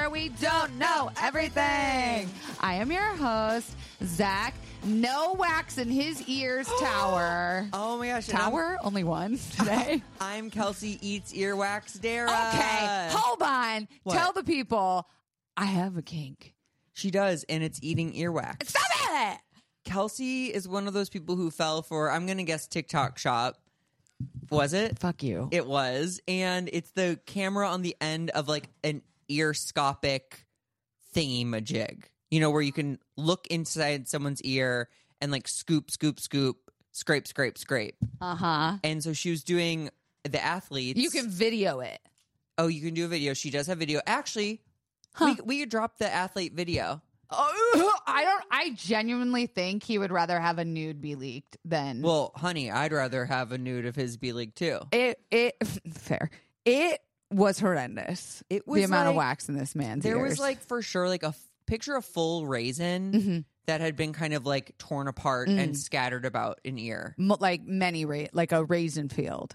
where we don't know everything. I am your host, Zach. No wax in his ears tower. Oh my gosh. Tower? Only one today. I'm Kelsey Eats Earwax Dara. Okay, hold on. What? Tell the people I have a kink. She does, and it's eating earwax. Stop it! Kelsey is one of those people who fell for, I'm going to guess, TikTok shop. Was it? Fuck you. It was. And it's the camera on the end of like an earscopic thingy-majig. You know, where you can look inside someone's ear and like scoop, scoop, scoop, scrape, scrape, scrape. Uh-huh. And so she was doing the athletes. You can video it. Oh, you can do a video. She does have video. Actually, we could drop the athlete video. Oh, I genuinely think he would rather have a nude be leaked than. Well, honey, I'd rather have a nude of his be leaked too. Fair. It was horrendous. It was the amount of like- wax in this man's There ears. was like for sure like a picture of full raisin that had been kind of like torn apart and scattered about an ear. like like a raisin field.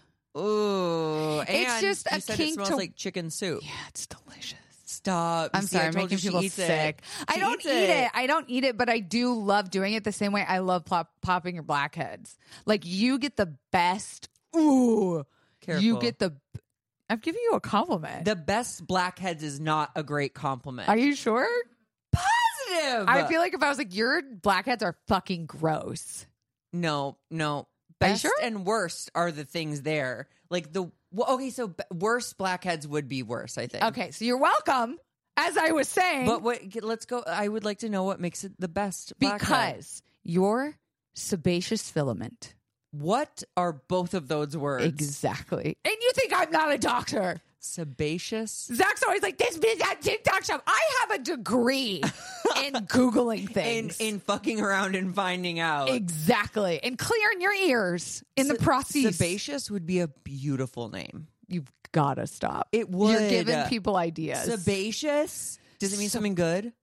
Ooh, and It's just you a said kink it smells to- like chicken soup. Yeah, it's delicious. Stop! I'm You see, I sorry, told making you she people eats it. sick. I She don't eats eat it. I don't eat it, but I do love doing it the same way I love popping your blackheads. Like you get the best. Ooh, Careful. you get the. I'm giving you a compliment. The best blackheads is not a great compliment. Are you sure? Positive. I feel like if I was like, your blackheads are fucking gross. No. Are you Best sure? and worst are the things there. Like okay, so worst blackheads would be worse, I think. Okay, so you're welcome. As I was saying, But let's go. I would like to know what makes it the best blackhead. because your sebaceous filament. What are both of those words? Exactly. And you think I'm not a doctor. Sebaceous? Zach's always like, this bitch at TikTok shop. I have a degree in Googling things. In fucking around and finding out. Exactly. And clearing your ears in the process. Sebaceous would be a beautiful name. You've got to stop. It would. You're giving people ideas. Sebaceous? Does it mean something good?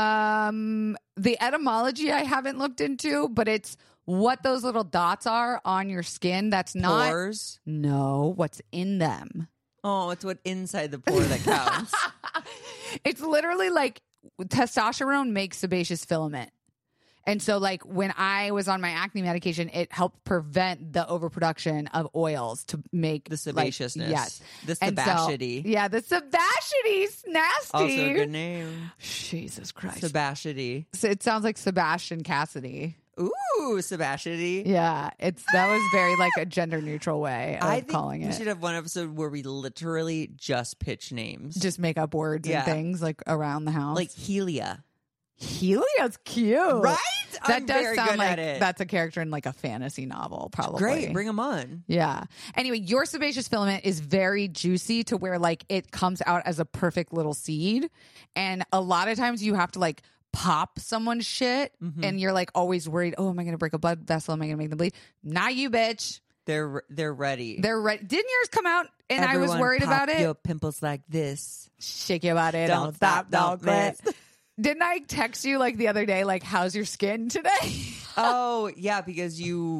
The etymology I haven't looked into, but it's what those little dots are on your skin. That's not. Pores? No, what's in them. Oh, it's what inside the pore that counts. It's literally like testosterone makes sebaceous filament. And so like when I was on my acne medication, it helped prevent the overproduction of oils to make The sebaciousness. Yes. The And so- sebacity. yeah, the sebacety's nasty. Also a good name. Jesus Christ. Sebacity. So it sounds like Sebastian Cassidy. Ooh, sebacity. Yeah, that was very like a gender neutral way of I think calling we it. should have one episode where we literally just pitch names. Just make up words Yeah. and things like around the house. like Helia. Helia's cute. Right? That I'm does very sound good like at it. that's a character in like a fantasy novel, probably. Great. Bring them on. Yeah. Anyway, your sebaceous filament is very juicy to where like it comes out as a perfect little seed. And a lot of times you have to like pop someone's shit and you're like always worried, oh, am I going to break a blood vessel? Am I going to make them bleed? Not you, bitch. They're ready. They're ready. Didn't yours come out and I was Everyone worried pop about it? Your pimples like this. Shake your body. Don't stop, don't quit. quit. Didn't I text you like the other day, like, how's your skin today? Oh, yeah, because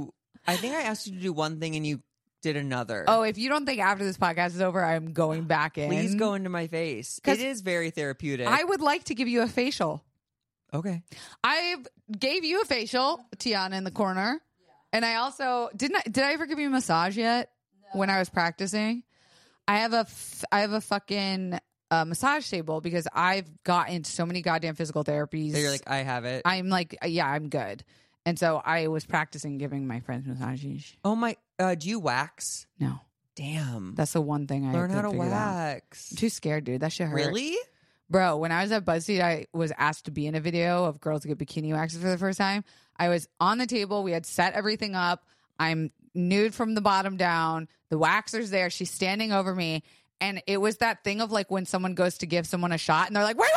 I think I asked you to do one thing and you did another. Oh, if you don't think after this podcast is over, I'm going back in. Please go into my face. 'Cause It is very therapeutic. I would like to give you a facial. Okay. I gave you a facial, Tiana in the corner. And I also did I ever give you a massage yet? No. When I was practicing? I have a fucking massage table because I've gotten so many goddamn physical therapies. So you're like, I have it. I'm like, yeah, I'm good. And so I was practicing giving my friends massages. Oh my, do you wax? No. Damn. That's the one thing I Learn how to figured out. wax. I'm too scared, dude. That shit hurt. Really? Bro, when I was at BuzzFeed, I was asked to be in a video of girls get bikini waxes for the first time. I was on the table. We had set everything up. I'm nude from the bottom down. The waxer's there. She's standing over me. And it was that thing of like when someone goes to give someone a shot and they're like, wait.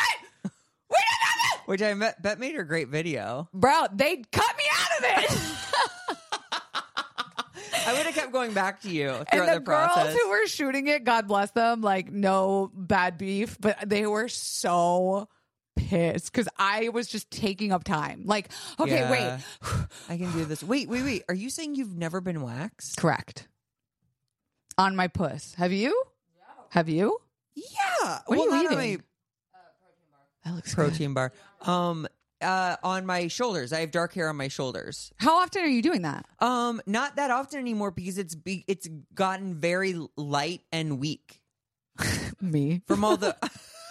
Which I bet made her a great video. Bro, they cut me out of it. I would have kept going back to you And throughout the the process. girls who were shooting it, God bless them, like no bad beef, but they were so pissed because I was just taking up time. Like, okay, Yeah. wait. I can do this. Wait. Are you saying you've never been waxed? Correct. On my puss. Have you? Yeah. Have you? Yeah. What are you not on eating? That looks good. protein bar. On my shoulders. I have dark hair on my shoulders. How often are you doing that? Not that often anymore because it's gotten very light and weak Me. from all the.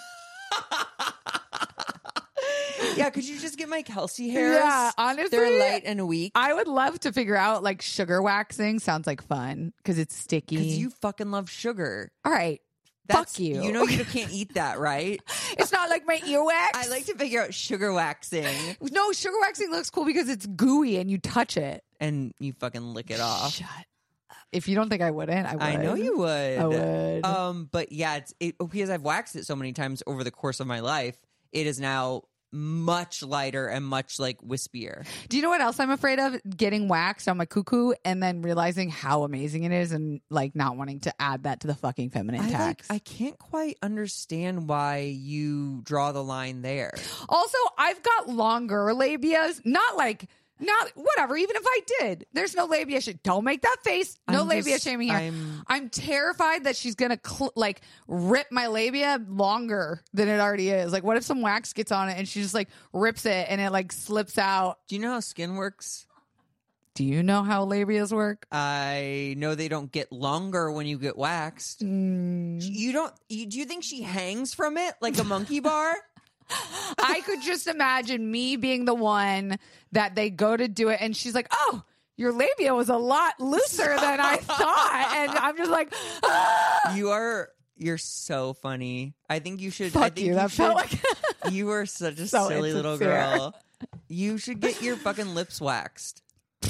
Yeah, could you just get my Kelsey hairs? Yeah, honestly, they're light and weak. I would love to figure out like sugar waxing. Sounds like fun because it's sticky. Because you fucking love sugar. All right. Fuck you. You know you can't eat that, right? It's not like my earwax. I like to figure out sugar waxing. No, sugar waxing looks cool because it's gooey and you touch it. And you fucking lick it off. Shut up. If you don't think I wouldn't, I would. I know you would. I would. But yeah, because I've waxed it so many times over the course of my life, it is now much lighter and much like wispier. Do you know what else I'm afraid of? Getting waxed on my cuckoo and then realizing how amazing it is and like not wanting to add that to the fucking feminine tax. I can't quite understand why you draw the line there. Also, I've got longer labias, not whatever. Even if I did, there's no labia shit. Don't make that face. No labia shaming here. I'm terrified that she's gonna rip my labia longer than it already is. Like, what if some wax gets on it and she just like rips it and it like slips out? Do you know how skin works? Do you know how labias work? I know they don't get longer when you get waxed. Do you think she hangs from it like a monkey bar? I could just imagine me being the one that they go to do it and she's like, oh, your labia was a lot looser than I thought. And I'm just like, ah! You're so funny. I think you should. Fuck I think you. That felt like you are such a so silly little insincere. girl. You should get your fucking lips waxed.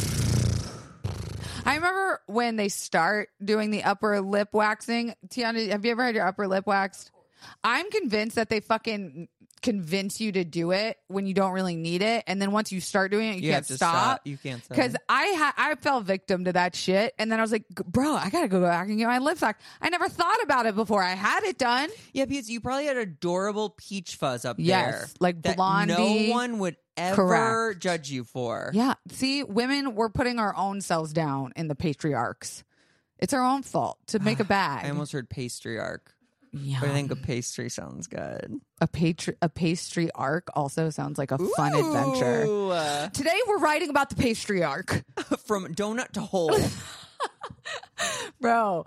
I remember when they start doing the upper lip waxing. Tiana, have you ever had your upper lip waxed? I'm convinced that they fucking convince you to do it when you don't really need it, and then once you start doing it, you can't have to stop. You can't stop. Because I fell victim to that shit, and then I was like, bro, I gotta go back and get my lips waxed. I never thought about it before. I had it done. Yeah, because you probably had adorable peach fuzz up Yes, there. like that blondie. no one would ever Correct. judge you for. Yeah. See, women, we're putting our own selves down in the patriarchs. It's our own fault to make a bag. I almost heard patriarch. Yeah. But I think a pastry sounds good. A pastry arc also sounds like a fun adventure. Ooh. Today we're writing about the pastry arc. From donut to hole. Bro.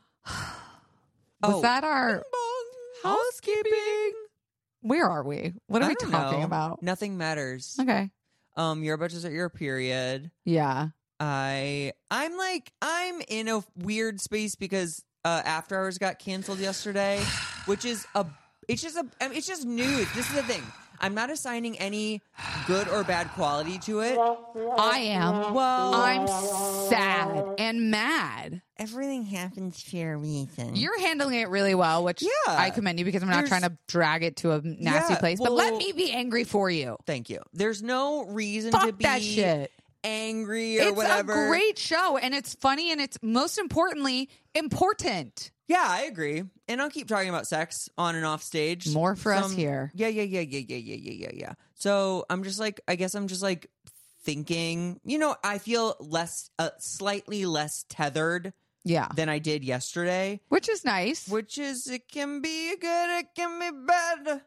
Was that our Bing bong. Housekeeping. Where are we? What are I we don't talking know. about? Nothing matters. Okay. You're about to start your period. Yeah. I'm in a weird space because After Hours got canceled yesterday, which is it's just news. This is the thing. I'm not assigning any good or bad quality to it. I am. Well, I'm sad and mad. everything happens for a reason. You're handling it really well, which Yeah. I commend you because I'm not There's- trying to drag it to a nasty Yeah, place. But let well- me be angry for you. Thank you. There's no reason to Fuck be that shit. angry or It's whatever. a great show, and it's funny, and it's most importantly important. Yeah, I agree. And I'll keep talking about sex on and off stage. More for us here. Yeah. So I'm just like, I guess I'm just like thinking, I feel slightly less tethered Yeah, than I did yesterday, which is nice. which is, it can be good, it can be bad.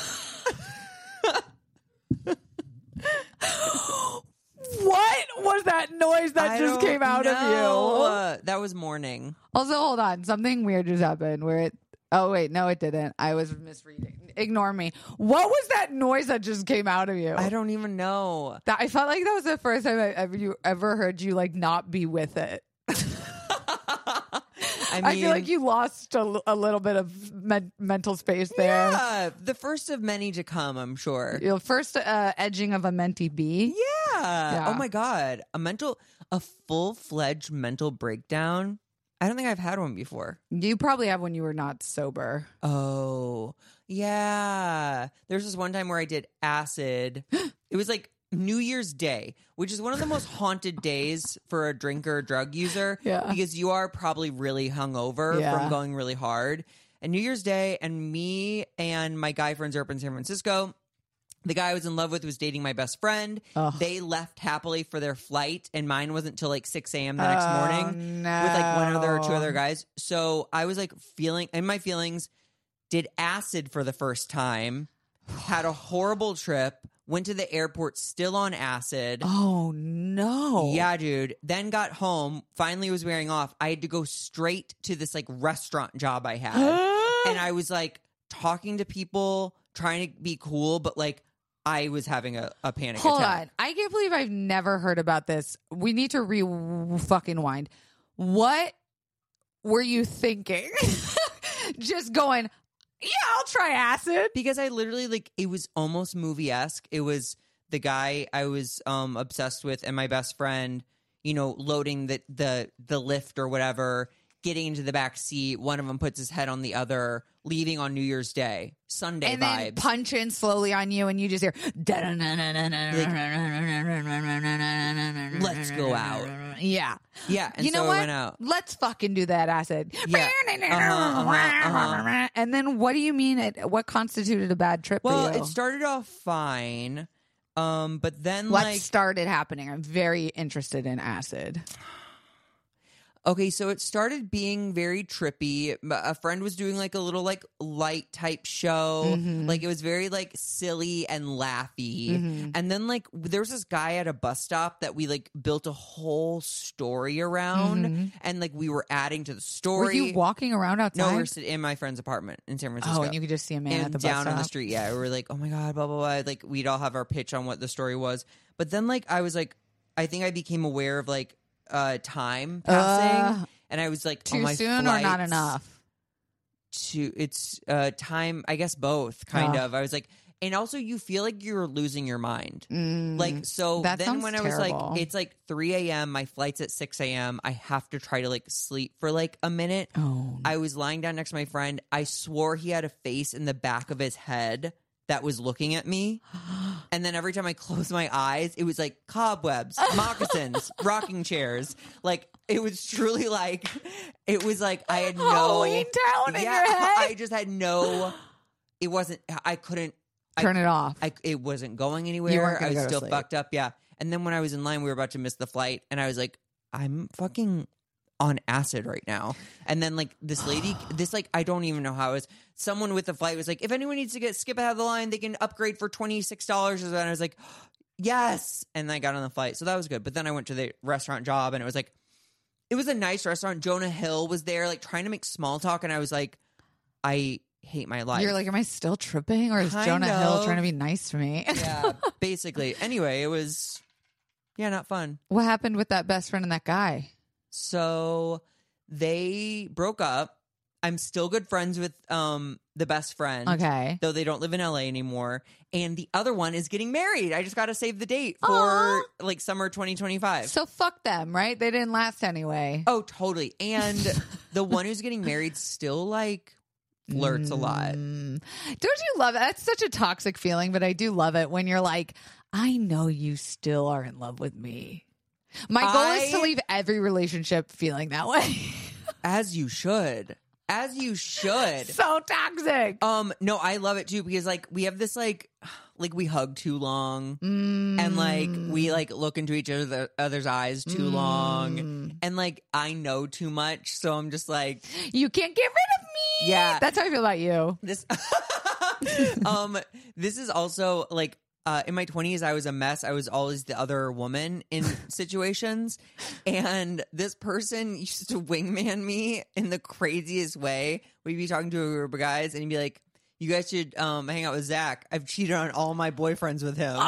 What was that noise that I just don't came out know. of you? That was morning. Also, hold on. Something weird just happened where it. Oh, wait. No, it didn't. I was misreading. Ignore me. What was that noise that just came out of you? I don't even know. I felt like that was the first time I ever heard you like not be with it. I feel like you lost a little bit of mental space there. Yeah, the first of many to come, I'm sure. Your first edging of a mentee bee. Yeah. Oh my God. A full-fledged mental breakdown. I don't think I've had one before. You probably have when you were not sober. Oh, yeah. There's this one time where I did acid. It was like New Year's Day, which is one of the most haunted days for a drinker or drug user. Yeah. Because you are probably really hungover Yeah. from going really hard. And New Year's Day, and me and my guy friends are up in San Francisco. The guy I was in love with was dating my best friend. Ugh. They left happily for their flight, and mine wasn't till like 6 a.m. the next morning No. with like one other or two other guys. So I was like feeling in my feelings, did acid for the first time. had a horrible trip, went to the airport still on acid. Oh no. Yeah, dude. Then got home, finally was wearing off. I had to go straight to this like restaurant job I had. And I was like talking to people, trying to be cool, but like I was having a panic Hold attack. on. I can't believe I've never heard about this. We need to fucking wind. What were you thinking? Just going, yeah, I'll try acid. Because I literally like it was almost movie-esque. It was the guy I was obsessed with and my best friend, you know, loading the lift or whatever, getting into the back seat. One of them puts his head on the other, leaving on New Year's Day. Sunday and vibes. then punch in slowly on you and you just hear Let's go out. Yeah. Yeah, and You know so what? I went out. Let's fucking do that acid. Yeah. And then what do you mean what constituted a bad trip Well, for you? it started off fine. But then What like started happening? I'm very interested in acid. okay, so it started being very trippy. A friend was doing like a little like light type show. Like it was very like silly and laughy. And then like there was this guy at a bus stop that we like built a whole story around, and like we were adding to the story. Were you walking around outside? No, we were sitting in my friend's apartment in San Francisco. Oh, and you could just see a man and at the bus down stop. on the street. Yeah, we were like, oh my god, blah blah blah. Like we'd all have our pitch on what the story was. But then like I was like, I think I became aware of like time passing, and I was like, Too on my soon or not flights enough? it's time, I guess both kind of. I was like, and also you feel like you're losing your mind. Like so That then sounds when I was terrible. like, it's like 3 a.m. my flight's at 6 a.m. I have to try to like sleep for like a minute. Oh, I was lying down next to my friend. I swore he had a face in the back of his head that was looking at me. And then every time I closed my eyes, it was like cobwebs, moccasins, rocking chairs. Like it was truly like, it was like I had no Halloween Town in your head? I just had no, it wasn't, I couldn't turn it off. it wasn't going You anywhere. weren't I gonna was go to still sleep. fucked up. Yeah. And then when I was in line, we were about to miss the flight, and I was like, I'm fucking on acid right now. And then like this lady, this like I don't even know how it was. Someone with the flight was like, if anyone needs to skip out of the line, they can upgrade for $26. And I was like, yes. And I got on the flight, so that was good. But then I went to the restaurant job, and it was like, it was a nice restaurant. Jonah Hill was there, like trying to make small talk, and I was like, I hate my life. You're like, am I still tripping, or is Kind Jonah Hill of. trying to be nice to me? Yeah, basically. Anyway, it was, yeah, not fun. What happened with that best friend and that guy? So they broke up. I'm still good friends with the best friend. Okay. Though they don't live in LA anymore. And the other one is getting married. I just got to save the date for Aw. like summer 2025. So fuck them, right? They didn't last anyway. Oh, totally. And the one who's getting married still like flirts a lot. Don't you love it? That's such a toxic feeling, but I do love it when you're like, I know you still are in love with me. My goal is to leave every relationship feeling that way. As you should. As you should. So toxic. No, I love it too, because like we have this like we hug too long, and like we like look into each other's eyes too long, and like I know too much, so I'm just like, You can't get rid of me. Yeah. That's how I feel about you. this this is also like in my 20s I was a mess. I was always the other woman in situations, and this person used to wingman me in the craziest way. We'd be talking to a group of guys, and he'd be like, you guys should hang out with Zach. I've cheated on all my boyfriends with him.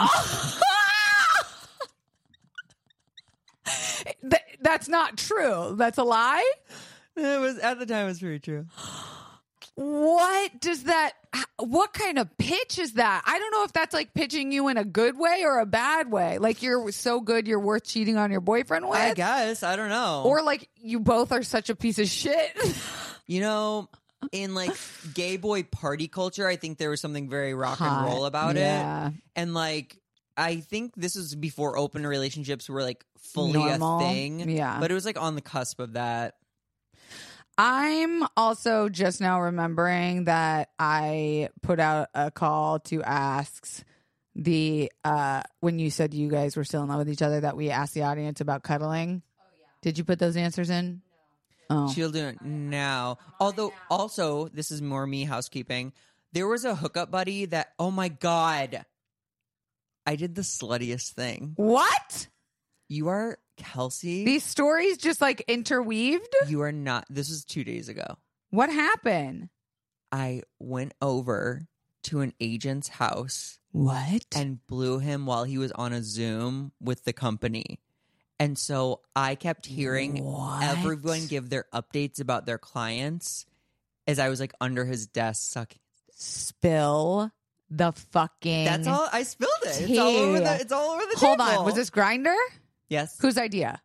That's not true. That's a lie. It was at the time. It was pretty true. What kind of pitch is that? I don't know if that's like pitching you in a good way or a bad way. Like you're so good you're worth cheating on your boyfriend with? I guess. I don't know. Or like you both are such a piece of shit. You know, in like gay boy party culture, I think there was something very rock and Hot. roll about Yeah. it. And like, I think this was before open relationships were like fully Normal. a thing. Yeah. But it was like on the cusp of that. I'm also just now remembering that I put out a call to ask the when you said you guys were still in love with each other, that we asked the audience about cuddling. Oh yeah. Did you put those answers in? No. Oh. She'll do it now. Although, also, this is more me housekeeping. There was a hookup buddy that, oh my God, I did the sluttiest thing. What? You are Kelsey. These stories just like interweaved? You are not. This was 2 days ago. What happened? I went over to an agent's house What? and blew him while he was on a Zoom with the company. And so I kept hearing everyone give their updates about their clients as I was like under his desk sucking. Spill the fucking. That's all. I spilled it. tea. It's all over the Hold table. on. Was this Grinder? Yes. Whose idea?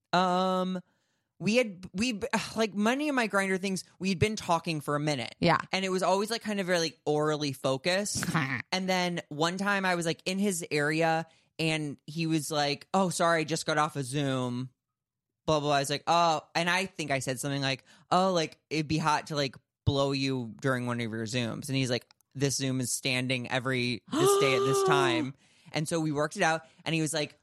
We like many of my Grinder things, we'd been talking for a minute. Yeah. And it was always like kind of very like orally focused. And then one time I was like in his area and he was like, oh, sorry, I just got off a Zoom. Blah, blah, blah. I was like, oh, and I think I said something like, oh, like it'd be hot to like blow you during one of your Zooms. And he's like, this Zoom is standing this day at this time. And so we worked it out. And he was like,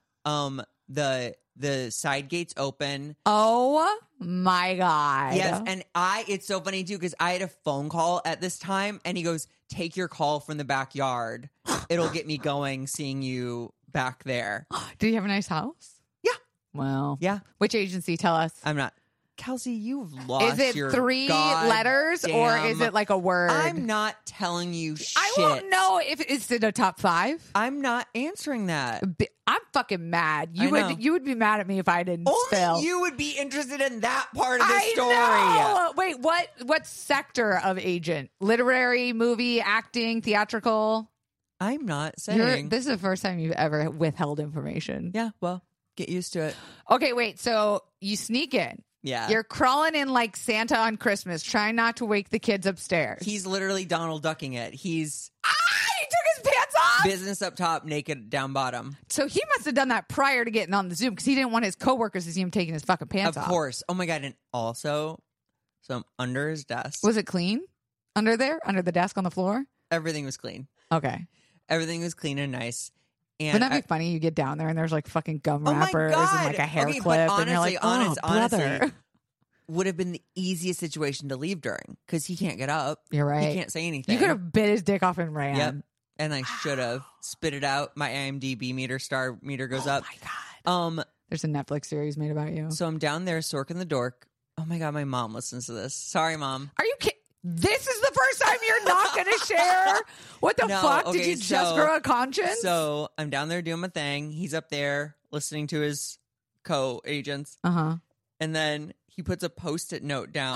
the side gate's open. Oh my God. Yes. And it's so funny too, because I had a phone call at this time and he goes, take your call from the backyard. It'll get me going seeing you back there. Did he have a nice house? Yeah. Well. Yeah. Which agency? Tell us. I'm not. Kelsey, you've lost Is it your 3 letters or is it like a word? I'm not telling you shit. I won't know if it's in a top 5. I'm not answering that. I'm fucking mad. I know. You would be mad at me if I didn't Only spill. you would be interested in that part of the story. Know. Wait, what sector of agent? Literary, movie, acting, theatrical? I'm not saying. This is the first time you've ever withheld information. Yeah, well, get used to it. Okay, wait. So you sneak in. Yeah. You're crawling in like Santa on Christmas, trying not to wake the kids upstairs. He's literally Donald ducking it. He's he took his pants off. business up top, naked down bottom. So he must have done that prior to getting on the Zoom because he didn't want his coworkers to see him taking his fucking pants off. Of course. Oh my God. And also, so I'm under his desk. Was it clean under there, under the desk on the floor? Everything was clean. Okay. Everything was clean and nice. And Wouldn't that be funny? You get down there and there's like fucking gum Oh my wrappers God. and like a hair Okay, but clip, and you're honestly, like, oh, brother. honestly, would have been the easiest situation to leave during because he can't get up. You're right. He can't say anything. You could have bit his dick off and ran. Yep. And I should have spit it out. My IMDb star meter goes up. Oh my God. There's a Netflix series made about you. So I'm down there, Sorkin the dork. Oh my God, my mom listens to this. Sorry, Mom. Are you kidding? This is the first time you're not going to share? What the No, fuck? Did okay, you just grow a conscience? So I'm down there doing my thing. He's up there listening to his co-agents. Uh-huh. And then he puts a Post-it note down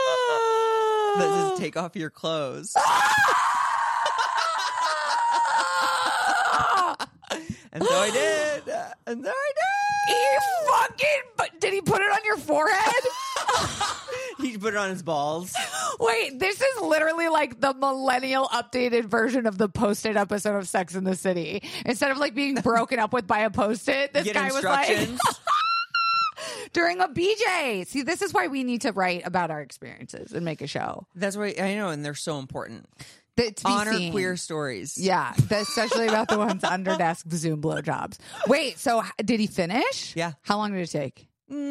that says, take off your clothes. And so I did. And so I did. You fucking... Did he put it on your forehead? He put it on his balls. Wait, this is literally like the millennial updated version of the Post-it episode of Sex in the City. Instead of like being broken up with by a Post-it, this Get guy was like... instructions. During a BJ. See, this is why we need to write about our experiences and make a show. That's why I know, and they're so important. To be Honor seen. queer stories. Yeah, especially about the ones under desk Zoom blowjobs. Wait, so did he finish? Yeah. How long did it take?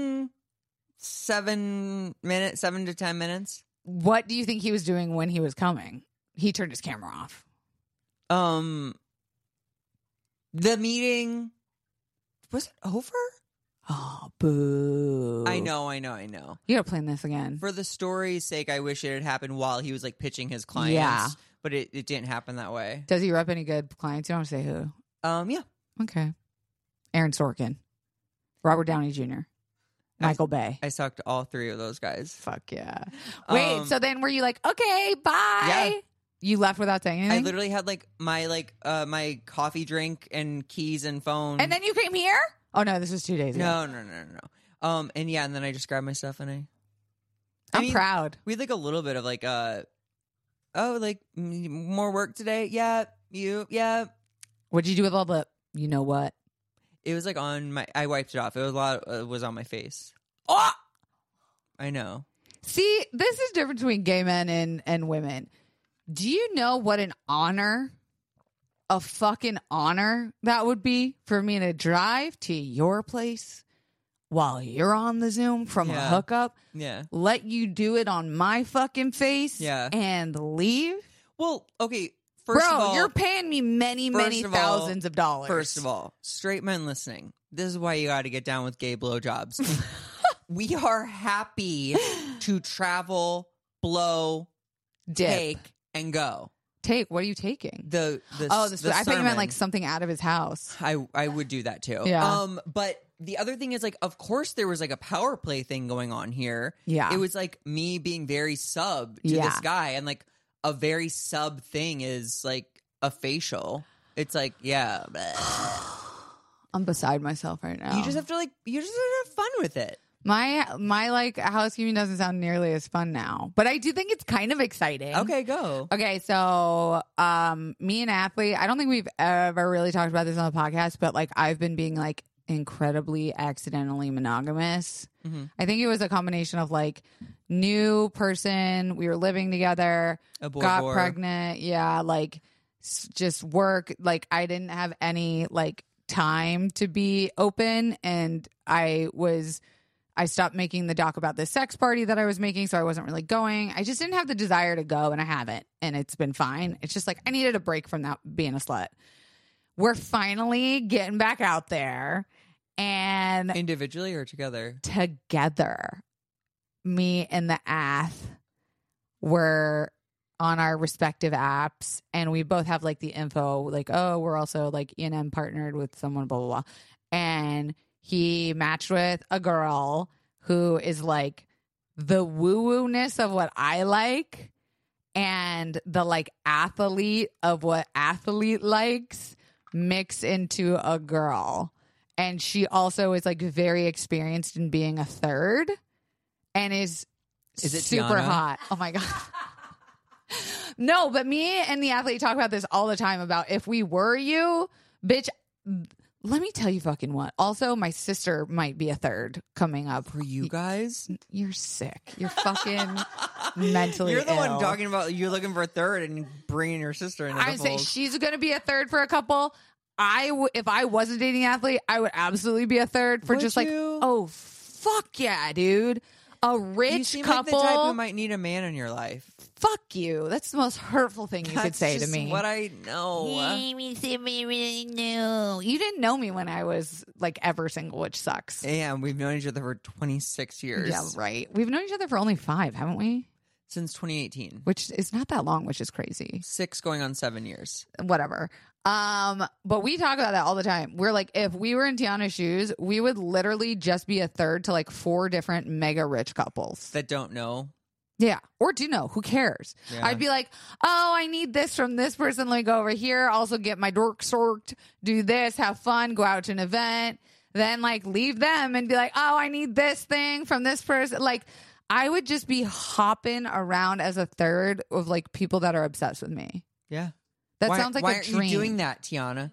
7 to 10 minutes. What do you think he was doing when he was coming? He turned his camera off. The meeting, was it over? Oh, boo. I know. You gotta plan this again. For the story's sake, I wish it had happened while he was like pitching his clients. Yeah. But it didn't happen that way. Does he rep any good clients? You don't want to say who. Yeah. Okay. Aaron Sorkin. Robert Downey Jr. Michael Bay. I sucked all 3 of those guys. Fuck yeah. Wait, so then were you like, okay, bye? Yeah. You left without saying anything? I literally had like my coffee drink and keys and phone. And then you came here? Oh no, this was 2 days ago. No. And yeah, and then I just grabbed my stuff and I'm proud. We had like a little bit of like more work today. Yeah. What'd you do with all the you know what? It was like I wiped it off. It was on my face. Oh! I know. See, this is different between gay men and women. Do you know what an honor, a fucking honor that would be for me to drive to your place while you're on the Zoom from a hookup? Yeah. Let you do it on my fucking face Yeah. and leave? Well, okay. First Bro, of all, you're paying me many thousands of dollars. First of all, straight men listening, this is why you got to get down with gay blowjobs. We are happy to travel, blow, Dip. take, and go. Take? What are you taking? The I thought you sermon. meant like something out of his house. I would do that too. Yeah. But the other thing is, like, of course there was like a power play thing going on here. Yeah. It was like me being very sub to Yeah. this guy, and like a very sub thing is like a facial. It's like, yeah. I'm beside myself right now. You just have to have fun with it. My like housekeeping doesn't sound nearly as fun now, but I do think it's kind of exciting. Okay, go. Okay, so me and Athlete, I don't think we've ever really talked about this on the podcast, but like I've been being like incredibly accidentally monogamous. Mm-hmm. I think it was a combination of like new person, we were living together, got pregnant, yeah, like just work, like I didn't have any like time to be open, and I stopped making the doc about this sex party that I was making, so I wasn't really going. I just didn't have the desire to go, and I haven't, and it's been fine. It's just like I needed a break from that being a slut. We're finally getting back out there, and Individually or together? together, me and the Ath were on our respective apps, and we both have like the info, like, oh, we're also like E&M partnered with someone, blah, blah, blah. And he matched with a girl who is like the woo-woo-ness of what I like and the like athlete of what athlete likes mix into a girl. And she also is like very experienced in being a third and is it super Tiana? hot. Oh my God. No, but me and the Athlete talk about this all the time about if we were you, bitch. Let me tell you fucking what. Also, my sister might be a third coming up. For you guys? You're sick. You're fucking mentally You're the ill. one talking about you're looking for a third and bringing your sister into the I say fold. she's going to be a third for a couple. If I wasn't dating an athlete, I would absolutely be a third for Would just you? like, oh, fuck yeah, dude. A rich You seem couple. like the type who might need a man in your life. Fuck you. That's the most hurtful thing you could That's say to just me. what I know. You didn't know me when I was like ever single, which sucks. Yeah, we've known each other for 26 years. Yeah, right. We've known each other for only 5, haven't we? Since 2018. Which is not that long, which is crazy. 6 going on 7 years. Whatever. But we talk about that all the time. We're like, if we were in Tiana's shoes, we would literally just be a third to like 4 different mega rich couples. That don't know. Yeah. Or do know. Who cares? Yeah. I'd be like, oh, I need this from this person. Let me go over here. Also get my dork sorked. Do this. Have fun. Go out to an event. Then like leave them and be like, oh, I need this thing from this person. Like I would just be hopping around as a third of like people that are obsessed with me. Yeah. That why, sounds like why a aren't dream. you doing that, Tiana?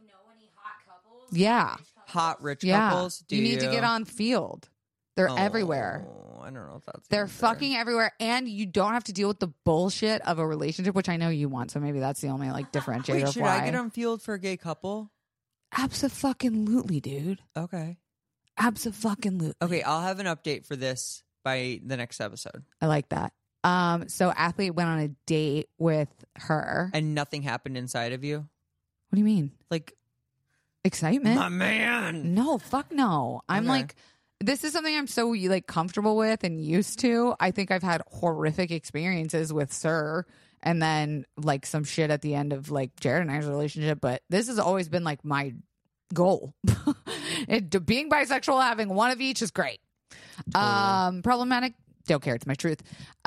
Yeah. Hot rich Yeah. couples? Do you need to get on field. They're everywhere. I don't know if that's They're the answer. fucking everywhere, and you don't have to deal with the bullshit of a relationship, which I know you want. So maybe that's the only like differentiator. Wait, of should why. I get on field for a gay couple? Absolutely, dude. Okay. Absolutely. Okay, I'll have an update for this by the next episode. I like that. So Athlete went on a date with her. And nothing happened inside of you? What do you mean? Like, Excitement? my man. No, fuck no. I'm Okay. like, this is something I'm so like comfortable with and used to. I think I've had horrific experiences with Sir and then like some shit at the end of like Jared and I's relationship. But this has always been like my goal. Being bisexual, having one of each is great. Totally. Problematic, don't care. It's my truth.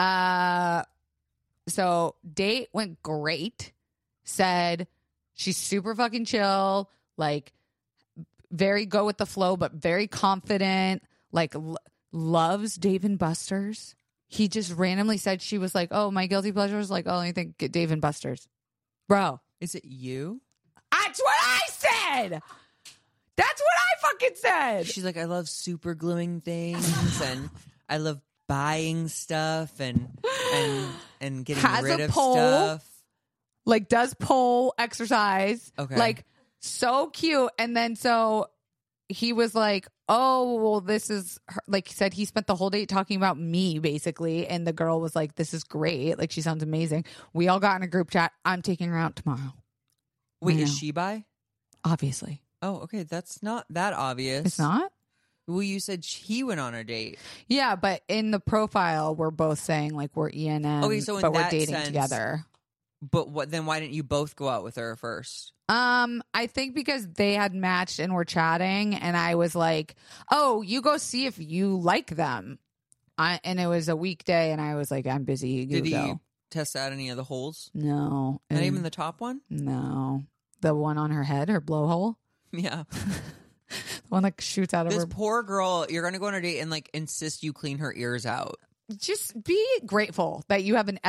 So date went great. Said she's super fucking chill, like very go with the flow, but very confident, like loves Dave and Buster's. He just randomly said she was like, oh, my guilty pleasure is like, oh, I think Dave and Buster's. Bro. Is it you? That's what I said. That's what I fucking said. She's like, I love super gluing things and I love buying stuff and getting Has rid a of pole. stuff. Like does pole exercise. Okay. Like so cute. And then so he was like, oh, well, this is her. Like he said, he spent the whole date talking about me basically. And the girl was like, this is great. Like, she sounds amazing. We all got in a group chat. I'm taking her out tomorrow. Wait, is she bi? Obviously. Oh, okay. That's not that obvious. It's not? Well, you said he went on a date. Yeah, but in the profile, we're both saying like we're ENM, Okay, so in but we're that dating sense- together. But what? Then why didn't you both go out with her first? I think because they had matched and were chatting, and I was like, "Oh, you go see if you like them." And it was a weekday, and I was like, "I'm busy." You Did he go. test out any of the holes? No, Not and- even the top one? No, the one on her head, her blowhole, Yeah. the one that shoots out of This her. poor girl, you're going to go on a date and like insist you clean her ears out. Just be grateful that you have an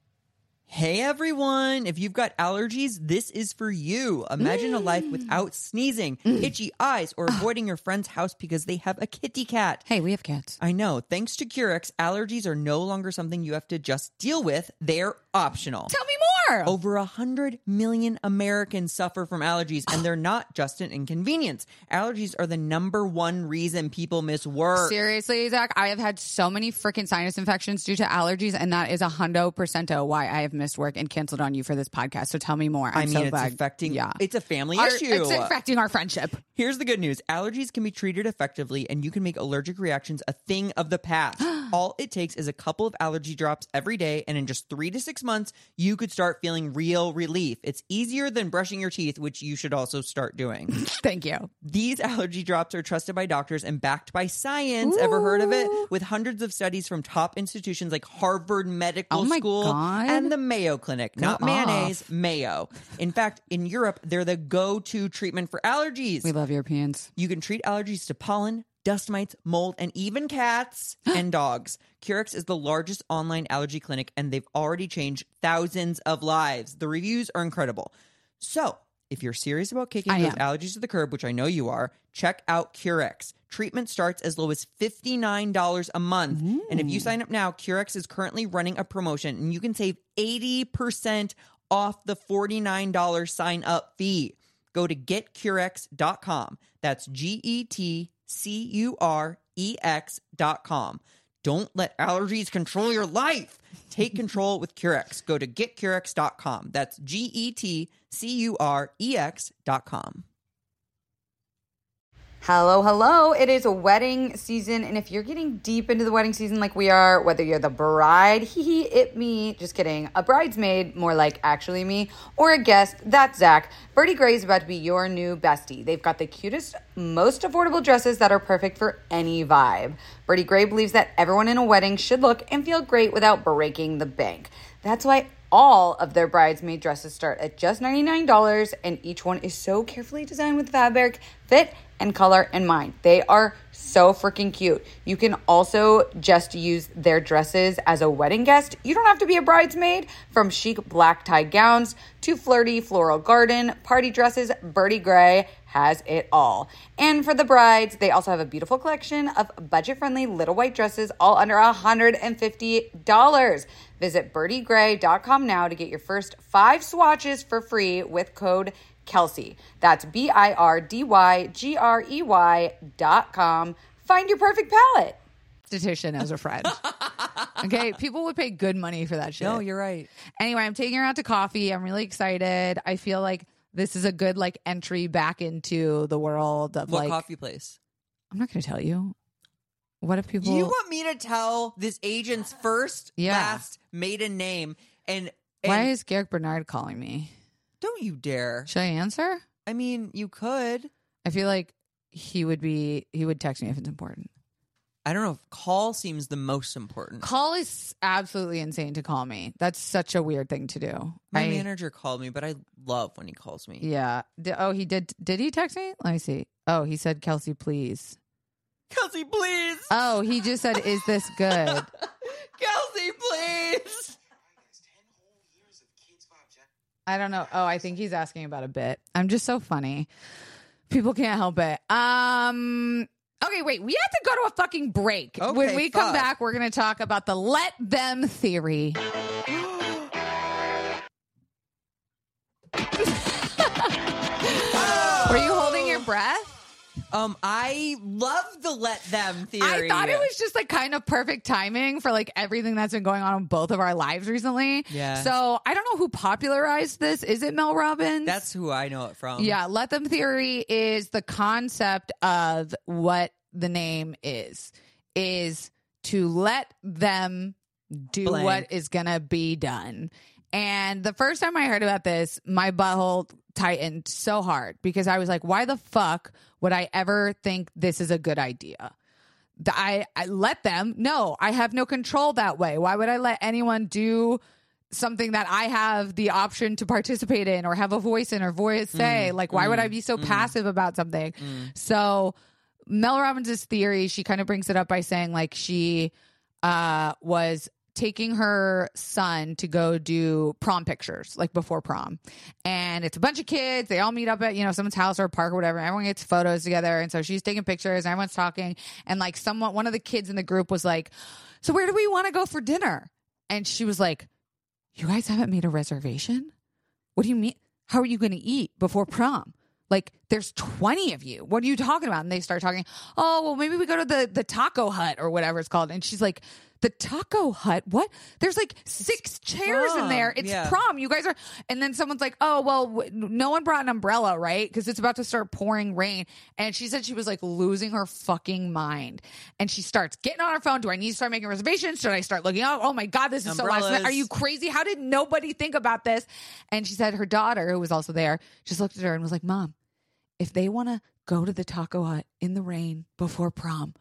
Hey everyone, if you've got allergies, this is for you. Imagine a life without sneezing, itchy eyes, or avoiding your friend's house because they have a kitty cat. Hey, we have cats. I know. Thanks to Curex, allergies are no longer something you have to just deal with. They're optional. Tell me more. Over 100 million Americans suffer from allergies, and they're not just an inconvenience. Allergies are the number one reason people miss work. Seriously, Zach, I have had so many freaking sinus infections due to allergies, and that is 100% why I have missed work and canceled on you for this podcast. So tell me more. I mean, so it's glad. affecting. Yeah, It's a family Our- issue. It's affecting our friendship. Here's the good news. Allergies can be treated effectively, and you can make allergic reactions a thing of the past. All it takes is a couple of allergy drops every day, and in just 3 to 6 months, you could start feeling real relief. It's easier than brushing your teeth, which you should also start doing. Thank you. These allergy drops are trusted by doctors and backed by science. Ever heard of it? With hundreds of studies from top institutions like Harvard Medical Oh my School God. and the Mayo Clinic. Not Go mayonnaise, off. Mayo. In fact, in Europe, they're the go-to treatment for allergies. We love Europeans. You can treat allergies to pollen, dust mites, mold, and even cats and dogs. Curex is the largest online allergy clinic, and they've already changed thousands of lives. The reviews are incredible. So, if you're serious about kicking I those am. allergies to the curb, which I know you are, check out Curex. Treatment starts as low as $59 a month. And if you sign up now, Curex is currently running a promotion, and you can save 80% off the $49 sign-up fee. Go to getcurex.com. That's GETCUREX.com. Don't let allergies control your life. Take control with Curex. Go to getcurex.com. That's GETCUREX.com. Hello, hello. It is wedding season, and if you're getting deep into the wedding season like we are, whether you're the bride, it me, just kidding, a bridesmaid, more like actually me, or a guest, that's Zach, Birdie Gray is about to be your new bestie. They've got the cutest, most affordable dresses that are perfect for any vibe. Birdie Gray believes that everyone in a wedding should look and feel great without breaking the bank. That's why all of their bridesmaid dresses start at just $99, and each one is so carefully designed with fabric, fit, and color in mind. They are so freaking cute. You can also just use their dresses as a wedding guest. You don't have to be a bridesmaid. From chic black tie gowns to flirty floral garden party dresses, Birdie Gray has it all. And for the brides, they also have a beautiful collection of budget-friendly little white dresses, all under $150. Visit birdiegray.com now to get your first 5 swatches for free with code Kelsey. That's BIRDYGREY.com. Find your perfect palette. Esthetician as a friend. Okay, people would pay good money for that shit. No, you're right. Anyway, I'm taking her out to coffee. I'm really excited. I feel like this is a good like entry back into the world of What like coffee place? I'm not going to tell you. What if people You want me to tell this agent's first, last, maiden name? And Why is Garrick Bernard calling me? don't you dare. Should I answer? I mean, you could. I feel like he would text me if it's important. I don't know if call seems the most important. Call is absolutely insane to call me. That's such a weird thing to do. My manager called me, but I love when he calls me. Yeah. He did. Did he text me? Let me see. Oh, he said, Kelsey, please. Kelsey, please. Oh, he just said, is this good? Kelsey, please. I don't know. Oh, I think he's asking about a bit. I'm just so funny. People can't help it. Okay, wait. We have to go to a fucking break. Okay, When we come fuck. back, we're going to talk about the let them theory. Were you holding your breath? I love the let them theory. I thought it was just like kind of perfect timing for like everything that's been going on in both of our lives recently. Yeah. So I don't know who popularized this. Is it Mel Robbins? That's who I know it from. Yeah. Let them theory is the concept of what the name is to let them do Blank. what is going to be done. And the first time I heard about this, my butthole tightened so hard because I was like, why the fuck would I ever think this is a good idea? I let them. No, I have no control that way. Why would I let anyone do something that I have the option to participate in or have a voice in or voice say? Like, why would I be so passive about something? So Mel Robbins' theory, she kind of brings it up by saying like she was taking her son to go do prom pictures, like before prom. And it's a bunch of kids. They all meet up at, someone's house or a park or whatever. Everyone gets photos together. And so she's taking pictures and everyone's talking. And like one of the kids in the group was like, so where do we want to go for dinner? And she was like, you guys haven't made a reservation? What do you mean? How are you going to eat before prom? Like, there's 20 of you. What are you talking about? And they start talking, oh, well, maybe we go to the taco hut or whatever it's called. And she's like, the taco hut? What? There's like 6 chairs in there. It's prom. You guys are. And then someone's like, oh, well, no one brought an umbrella, right? Because it's about to start pouring rain. And she said she was like losing her fucking mind. And she starts getting on her phone. Do I need to start making reservations? Should I start looking up? Oh my God, this is so last minute. Are you crazy? How did nobody think about this? And she said her daughter, who was also there, just looked at her and was like, Mom, if they want to go to the taco hut in the rain before prom,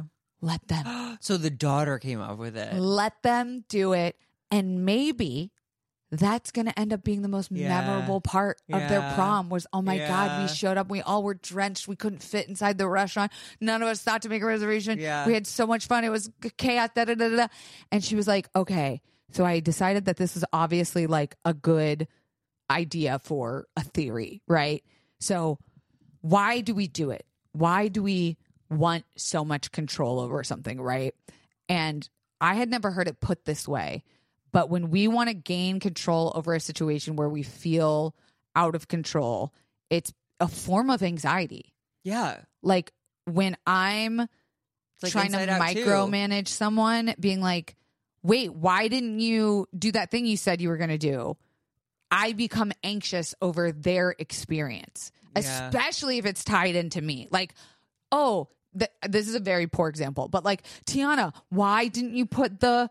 let them. So the daughter came up with it. Let them do it. And maybe that's going to end up being the most memorable part of their prom was, oh my God, we showed up. We all were drenched. We couldn't fit inside the restaurant. None of us thought to make a reservation. Yeah. We had so much fun. It was chaos. Da, da, da, da. And she was like, okay. So I decided that this is obviously like a good idea for a theory, right? So why do we do it? Why do we want so much control over something, right? And I had never heard it put this way, but when we want to gain control over a situation where we feel out of control, it's a form of anxiety. Yeah. Like when I'm like trying to micromanage someone, being like, wait, why didn't you do that thing you said you were going to do? I become anxious over their experience, especially if it's tied into me. Like, oh, this is a very poor example, but like, Tiana, why didn't you put the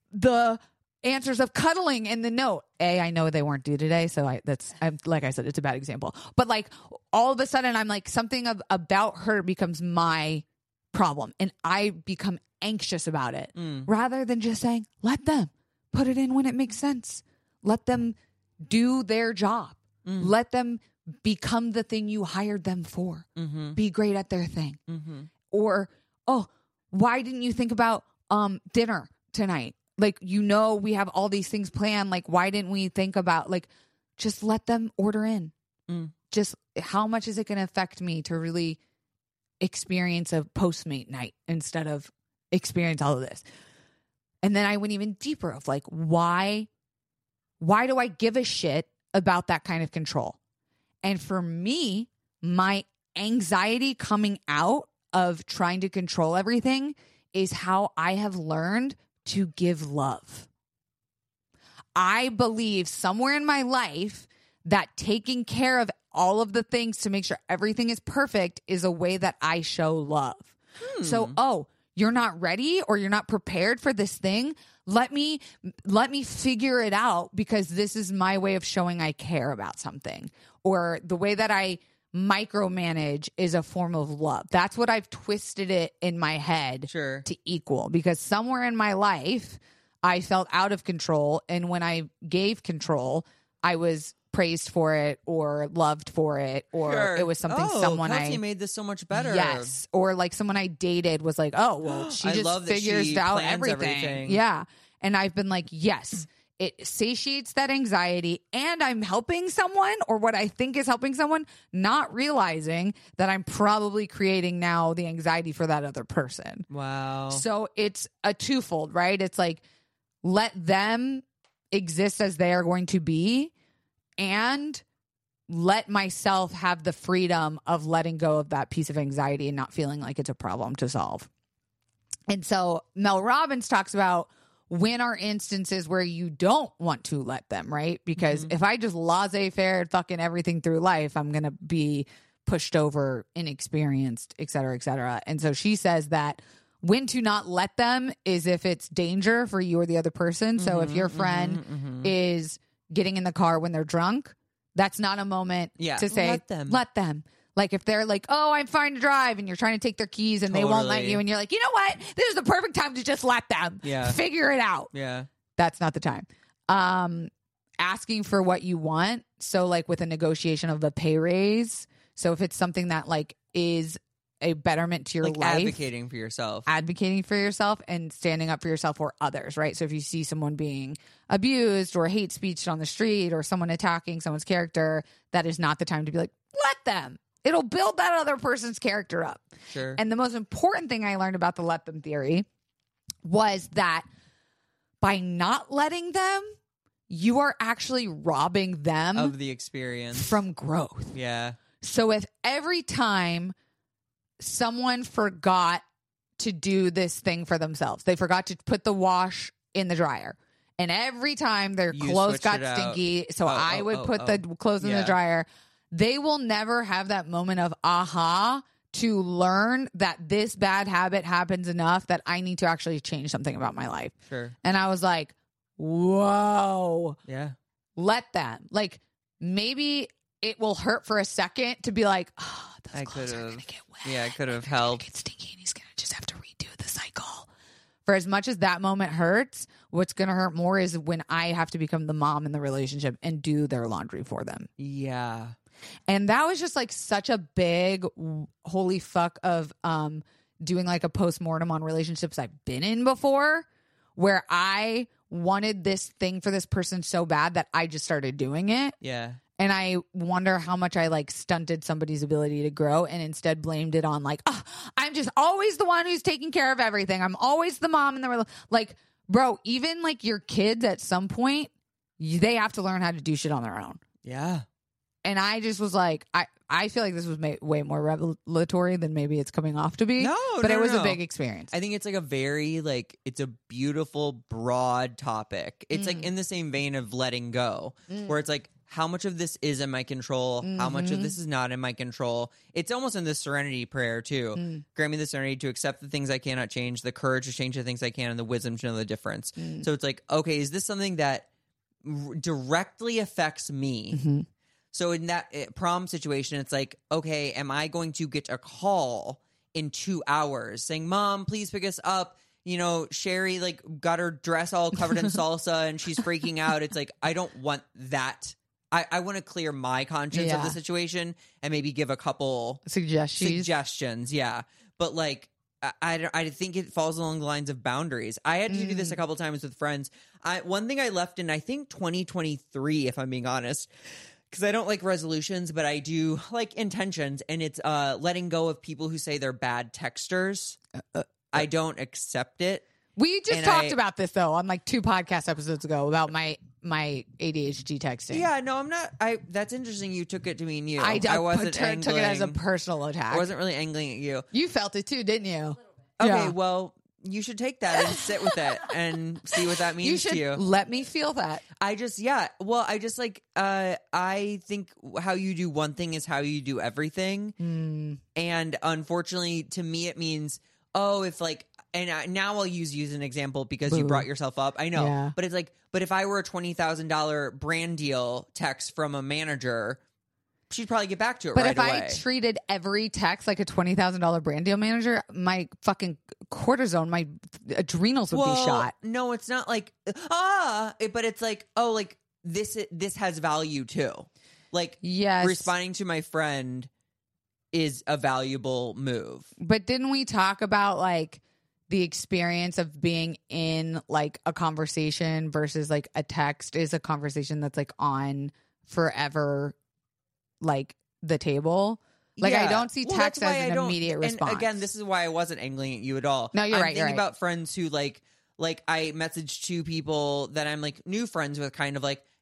answers of cuddling in the note? I know they weren't due today, so I'm like I said, it's a bad example. But like, all of a sudden, I'm like, something about her becomes my problem, and I become anxious about it, rather than just saying, let them put it in when it makes sense. Let them do their job. Let them become the thing you hired them for. Be great at their thing. Or, oh, why didn't you think about dinner tonight? Like, we have all these things planned. Like, why didn't we think about, like, just let them order in? Just how much is it going to affect me to really experience a Postmate night instead of experience all of this? And then I went even deeper of like, why do I give a shit about that kind of control? And for me, my anxiety coming out of trying to control everything is how I have learned to give love. I believe somewhere in my life that taking care of all of the things to make sure everything is perfect is a way that I show love. So, you're not ready or you're not prepared for this thing. Let me figure it out because this is my way of showing I care about something. Or the way that I micromanage is a form of love. That's what I've twisted it in my head to equal, because somewhere in my life I felt out of control, and when I gave control, I was praised for it or loved for it, or it was something someone Kelsey made this so much better. Yes. Or like someone I dated was like, oh, well, she just figures out everything. Yeah. And I've been like, yes, it satiates that anxiety, and I'm helping someone, or what I think is helping someone, not realizing that I'm probably creating now the anxiety for that other person. Wow. So it's a twofold, right? It's like, let them exist as they are going to be, and let myself have the freedom of letting go of that piece of anxiety and not feeling like it's a problem to solve. And so Mel Robbins talks about when are instances where you don't want to let them, right? Because if I just laissez-faire fucking everything through life, I'm going to be pushed over, inexperienced, et cetera, et cetera. And so she says that when to not let them is if it's danger for you or the other person. So if your friend is getting in the car when they're drunk, that's not a moment to say, let them. Like if they're like, oh, I'm fine to drive, and you're trying to take their keys and they won't let you, and you're like, you know what? This is the perfect time to just let them. Yeah. Figure it out. Yeah. That's not the time. Asking for what you want. So like with a negotiation of a pay raise. So if it's something that like is a betterment to your like life. Advocating for yourself And standing up for yourself or others, right? So if you see someone being abused or hate speech on the street or someone attacking someone's character, that is not the time to be like, let them. It'll build that other person's character up. Sure. And the most important thing I learned about the let them theory was that by not letting them, you are actually robbing them of the experience from growth. Yeah. So if every time someone forgot to do this thing for themselves, they forgot to put the wash in the dryer, and every time their clothes got stinky, so I would put the clothes in the dryer, they will never have that moment of aha to learn that this bad habit happens enough that I need to actually change something about my life. Sure. And I was like, whoa. Yeah. Let them. Like, maybe it will hurt for a second to be like, oh, those clothes are going to get wet. Yeah, I could have helped. Get stinky, and he's going to just have to redo the cycle. For as much as that moment hurts, what's going to hurt more is when I have to become the mom in the relationship and do their laundry for them. Yeah. And that was just like such a big holy fuck of doing like a postmortem on relationships I've been in before, where I wanted this thing for this person so bad that I just started doing it. Yeah. And I wonder how much I like stunted somebody's ability to grow and instead blamed it on like, oh, I'm just always the one who's taking care of everything. I'm always the mom in the like, bro, even like your kids at some point, they have to learn how to do shit on their own. Yeah. And I just was like, I feel like this was way more revelatory than maybe it's coming off to be. But it was a big experience. I think it's like a very like, it's a beautiful, broad topic. It's like in the same vein of letting go, where it's like, how much of this is in my control? How much of this is not in my control? It's almost in the serenity prayer too. Grant me the serenity to accept the things I cannot change, the courage to change the things I can, and the wisdom to know the difference. So it's like, okay, is this something that directly affects me? So in that prom situation, it's like, okay, am I going to get a call in 2 hours saying, Mom, please pick us up? You know, Sherry like got her dress all covered in salsa and she's freaking out. It's like, I don't want that. I want to clear my conscience of the situation and maybe give a couple suggestions. Yeah. But like, I think it falls along the lines of boundaries. I had to do this a couple times with friends. One thing I left in, I think 2023, if I'm being honest, because I don't like resolutions, but I do like intentions, and it's letting go of people who say they're bad texters. I don't accept it. We just talked about this though on like 2 podcast episodes ago about my ADHD texting. Yeah, no, I'm not. That's interesting. You took it to mean you. I wasn't took it as a personal attack. I wasn't really angling at you. You felt it too, didn't you? Okay, well, you should take that and sit with it and see what that means to you. Let me feel that. I like, I think how you do one thing is how you do everything. And unfortunately, to me, it means, if like, and now I'll use you as an example because you brought yourself up. I know. Yeah. But it's like, but if I were a $20,000 brand deal text from a manager, she'd probably get back to it right away. But if I treated every text like a $20,000 brand deal manager, my fucking cortisone, my adrenals would be shot. No, it's not like, but it's like, like this has value too. Like, yes, responding to my friend is a valuable move. But didn't we talk about like the experience of being in like a conversation versus like a text is a conversation that's like on forever, like the table. Like, I don't see text as an immediate response. And again, this is why I wasn't angling at you at all. No, you're right. I'm thinking about friends who like I message 2 people that I'm like new friends with, kind of like,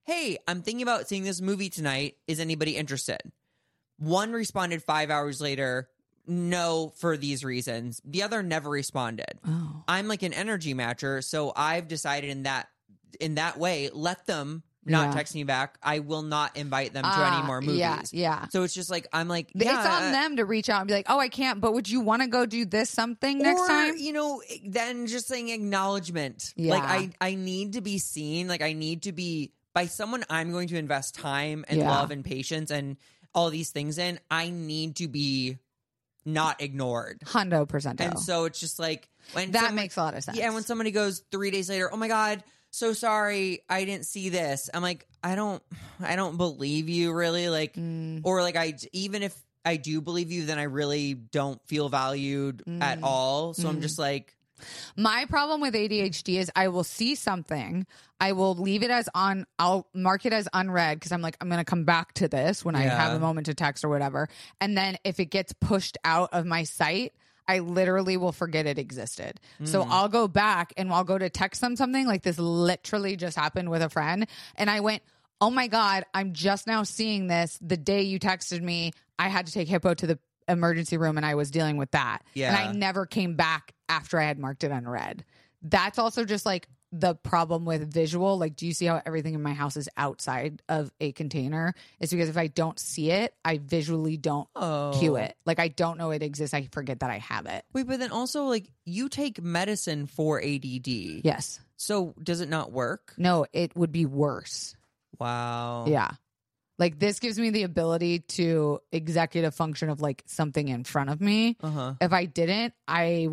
hey, I'm thinking about seeing this movie tonight. Is anybody interested? One responded 5 hours later, no, for these reasons. The other never responded. Oh. I'm like an energy matcher, so I've decided in that way, let them not text me back. I will not invite them to any more movies. Yeah. So it's just like, I'm like, It's on them to reach out and be like, oh, I can't, but would you want to go do this something next time? You know, then just saying acknowledgement. Yeah. Like, I need to be seen. Like, I need to be by someone I'm going to invest time and love and patience and all these things in. I need to be not ignored. 100%. And so it's just like, when that makes a lot of sense. Yeah, when somebody goes 3 days later, oh my God, so sorry, I didn't see this. I'm like, I don't believe you really. Like, or like even if I do believe you, then I really don't feel valued at all. So I'm just like, my problem with ADHD is I will see something, I will leave it as on, I'll mark it as unread because I'm like, I'm going to come back to this when I have a moment to text or whatever. And then if it gets pushed out of my sight, I literally will forget it existed. So I'll go back and I'll go to text them something. Like this literally just happened with a friend. And I went, oh my God, I'm just now seeing this. The day you texted me, I had to take Hippo to the emergency room and I was dealing with that. Yeah. And I never came back after I had marked it unread. That's also just like the problem with visual. Like, do you see how everything in my house is outside of a container? It's because if I don't see it, I visually don't cue it. Like, I don't know it exists. I forget that I have it. wait, but then also like you take medicine for ADD. Yes. So does it not work? No, it would be worse. Wow. Yeah. Like, this gives me the ability to executive function of like something in front of me. Uh-huh. If I didn't, I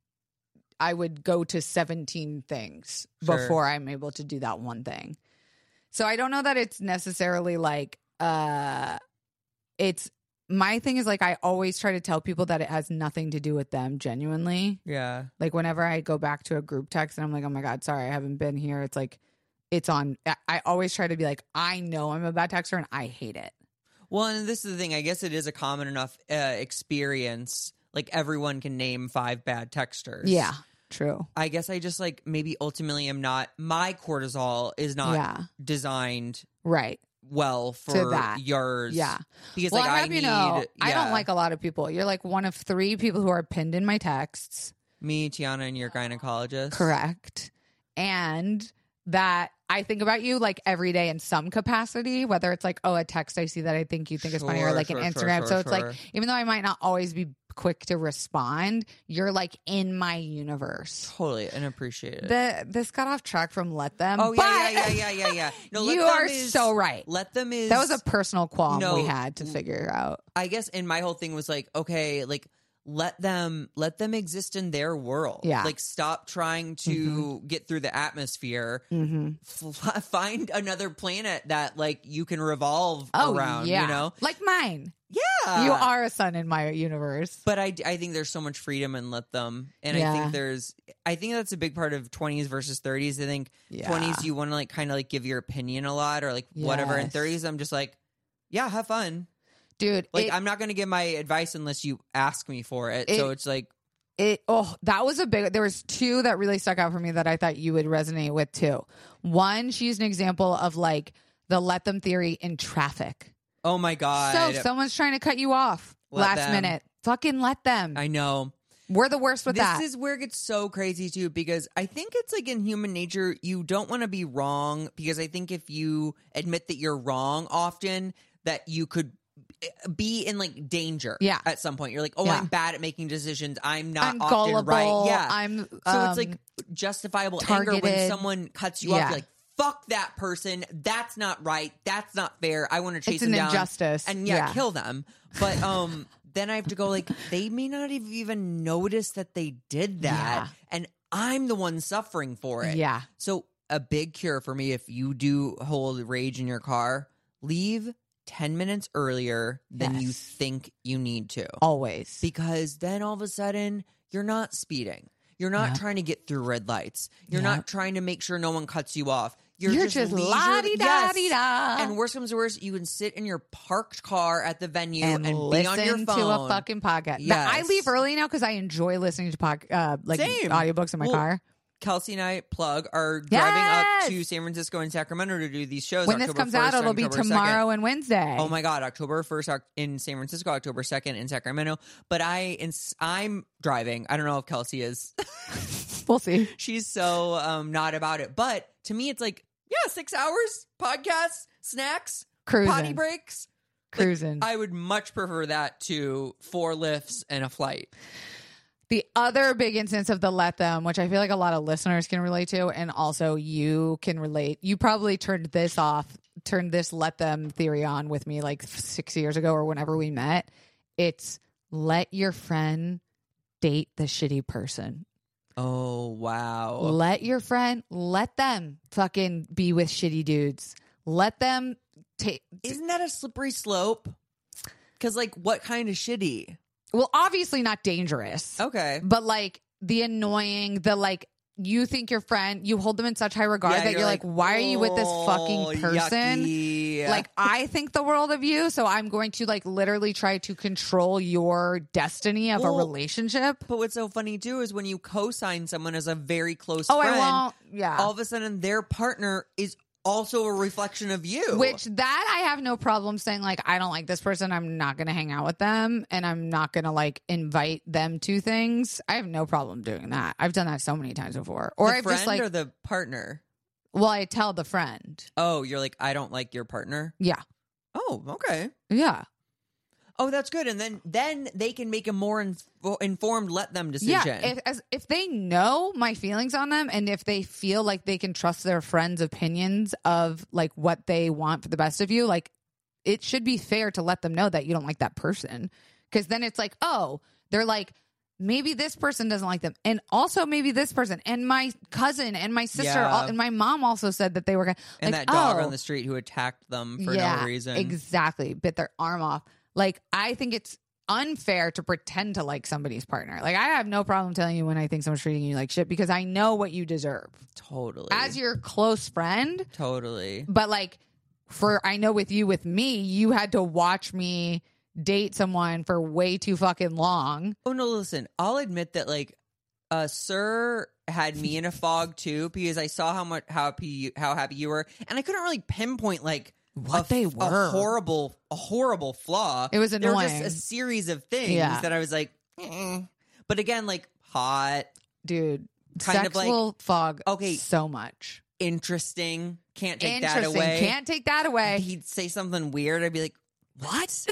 would go to 17 things before I'm able to do that one thing. So I don't know that it's necessarily like, it's, my thing is like, I always try to tell people that it has nothing to do with them genuinely. Yeah. Like whenever I go back to a group text and I'm like, oh my God, sorry, I haven't been here. It's like, it's on, I always try to be like, I know I'm a bad texter and I hate it. Well, and this is the thing. I guess it is a common enough experience. Like everyone can name 5 bad texters. Yeah, true. I guess I just like maybe ultimately am not, my cortisol is not designed right well for to that. yours. Yeah. Because Well, like I I have need, you know, I don't like a lot of people. You're like one of 3 people who are pinned in my texts. me, Tiana, and your gynecologist. Correct. And that I think about you like every day in some capacity, whether it's like, oh, a text I see that I think you think is funny, or like an Instagram. So it's like, even though I might not always be quick to respond, you're like in my universe. Totally, and appreciate it. This got off track from Let Them. Oh, but yeah. No, you are so right. Let Them is... That was a personal qualm No, we had to figure out. I guess, and my whole thing was like, okay, like, let them exist in their world. Yeah. Like, stop trying to get through the atmosphere. Find another planet that like you can revolve around. Yeah. You know, like mine. Yeah, You are a sun in my universe. But I think there's so much freedom in Let Them, and I think that's a big part of 20s versus 30s. I think 20s you want to like kind of like give your opinion a lot or like whatever. In 30s, I'm just like, yeah, have fun. Dude, like I'm not going to give my advice unless you ask me for it. So it's like that was a big. There was 2 that really stuck out for me that I thought you would resonate with too. One, she's an example of like the Let Them theory in traffic. Oh my God! So someone's trying to cut you off last minute. Fucking let them. I know. We're the worst with that. This is where it gets so crazy too, because I think it's like in human nature, you don't want to be wrong, because I think if you admit that you're wrong often, that you could be in like danger at some point. You're like, I'm bad at making decisions. I'm not often gullible, right. Yeah. I'm so it's like justifiable targeted. anger when someone cuts you off. You're like, fuck that person. That's not right. That's not fair. I want to chase them down. It's an injustice. And kill them. But then I have to go like, they may not have even noticed that they did that. And I'm the one suffering for it. Yeah. So a big cure for me, if you do hold rage in your car, leave 10 minutes earlier than you think you need to. Always. Because then all of a sudden, you're not speeding. You're not trying to get through red lights. You're not trying to make sure no one cuts you off. You're just la-di-da-di-da. And worst comes to worst, you can sit in your parked car at the venue and be listen on your phone to a fucking podcast. Yes. I leave early now because I enjoy listening to audiobooks in my car. Kelsey and I are driving up Yes! to San Francisco and Sacramento to do these shows. When this October comes 1st out, it'll and be October tomorrow 2nd. and Wednesday. Oh my God, October 1st in San Francisco, October 2nd in Sacramento. But I'm driving. I don't know if Kelsey is. We'll see. She's so not about it. But to me, it's like, yeah, 6 hours, podcasts, snacks, Cruising. potty breaks. Cruising. I would much prefer that to 4 lifts and a flight. The other big instance of the let them, which I feel like a lot of listeners can relate to, and also you can relate. You probably turned this let them theory on with me like 6 years ago or whenever we met. It's let your friend date the shitty person. Oh, wow. Let them fucking be with shitty dudes. Let them take. Isn't that a slippery slope? Because, like, what kind of shitty? Well, obviously not dangerous. Okay. But like the annoying, the like, you think your friend, you hold them in such high regard that you're like, why are you with this fucking person? Yucky. Like, I think the world of you, so I'm going to like literally try to control your destiny of a relationship. But what's so funny too is when you co-sign someone as a very close Oh, friend, I won't. Yeah. all of a sudden their partner is also a reflection of you. Which that I have no problem saying, like, I don't like this person. I'm not going to hang out with them, and I'm not going to like invite them to things. I have no problem doing that. I've done that so many times before. Or the I've friend just like, or the partner? well, I tell the friend. Oh, you're like, I don't like your partner? Yeah. Oh, okay. Yeah. Oh, that's good. And then they can make a more informed let them decision. Yeah, if they know my feelings on them, and if they feel like they can trust their friends' opinions of like what they want for the best of you, like it should be fair to let them know that you don't like that person. Because then it's like, oh, they're like, maybe this person doesn't like them, and also maybe this person, and my cousin and my sister, Yeah. and my mom also said that they were gonna, and like, that dog oh, on the street who attacked them for yeah, no reason. exactly, bit their arm off. Like, I think it's unfair to pretend to like somebody's partner. Like, I have no problem telling you when I think someone's treating you like shit because I know what you deserve Totally. as your close friend. Totally. But like, I know with me, you had to watch me date someone for way too fucking long. Oh, no, listen. I'll admit that, like, Sir had me in a fog, too, because I saw how happy you were, and I couldn't really pinpoint, like, What they were. a horrible flaw. It was There were annoying. just a series of things Yeah. that I was like, But again, like, hot, Dude, Kind sex of like- will fog Okay. so much. interesting. Can't take that Interesting. away. Can't take that away. He'd say something weird. I'd be like, what?